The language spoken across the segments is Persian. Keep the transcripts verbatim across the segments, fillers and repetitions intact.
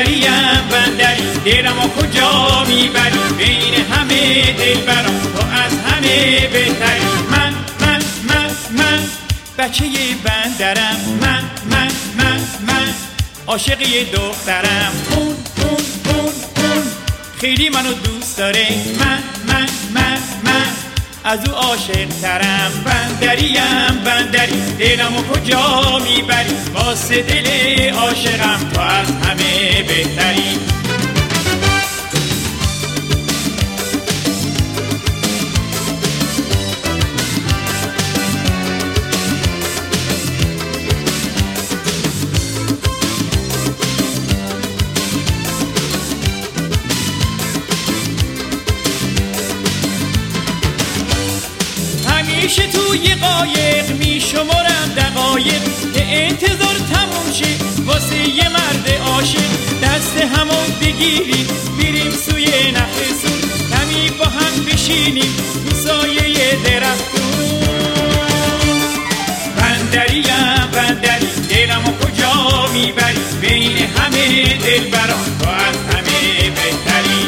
بندریم بندری دلمو کجا میبری بین همه دلبران تو از همه بهتری من من من من بچه بندرم من من من من عاشقی دخترم اون اون اون اون خیلی منو دوست داره من من من من از او عاشق ترم بندریم بندری دلمو کجا میبری واسه دل عاشقم تو از همه بهتری همیشه توی قایق میشمرم دقایق که انتظار تموم شه واسه یه مرد عاشق دست همون بگیریم بریم سوی نخلستون کمی با هم بشینیم تو سایه درختون بندریم بندری دلمو کجا میبری بین همه دلبران تو از همه بهتری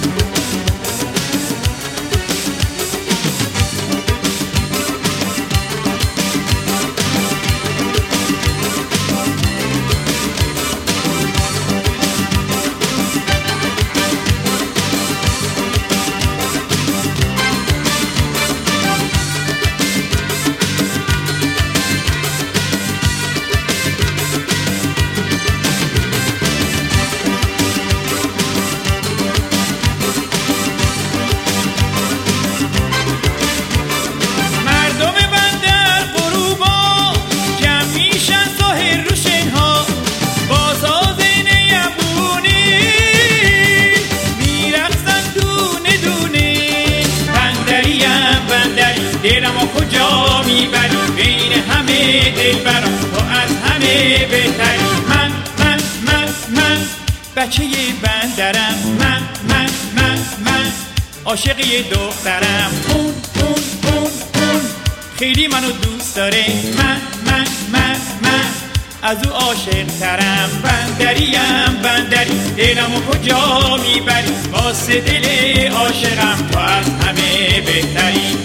دلمو کجا میبری بین همه دلبران تو از همه بهتری من من من من بچه بندرم من من من من عاشقی دخترم اون اون اون اون خیلی منو دوست داره من من من من از او عاشق ترم بندریم بندری دلمو کجا میبری واسه دل عاشقم تو از همه بهتری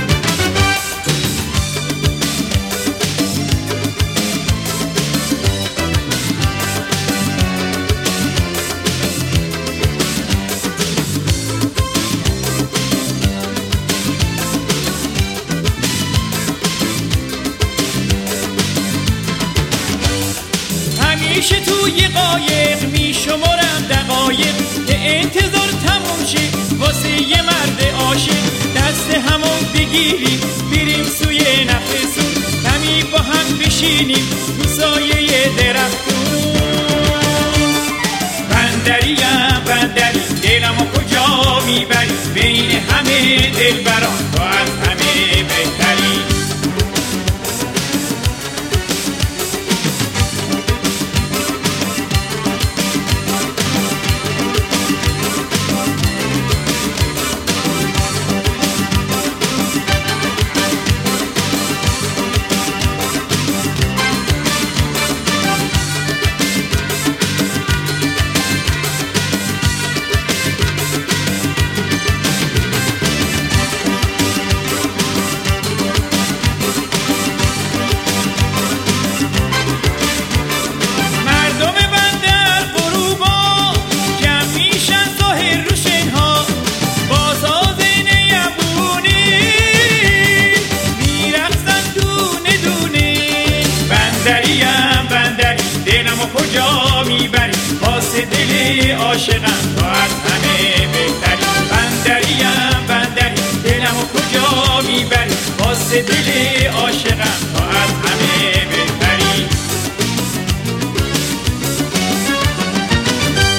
همیشه توی قایق میشمرم دقایق که انتظار تموم شه واسه یه مرد عاشق دست همون بگیریم بریم سوی نخلستون کمی با هم بشینیم تو سایه درختون بندریم بندری دلمو کجا میبری بین همه دلبران تو از همه بهتری کجا میبری واسه دل عاشقم تو از همه بهتری بندریم بندری دلمو کجا میبری واسه دل عاشقم تو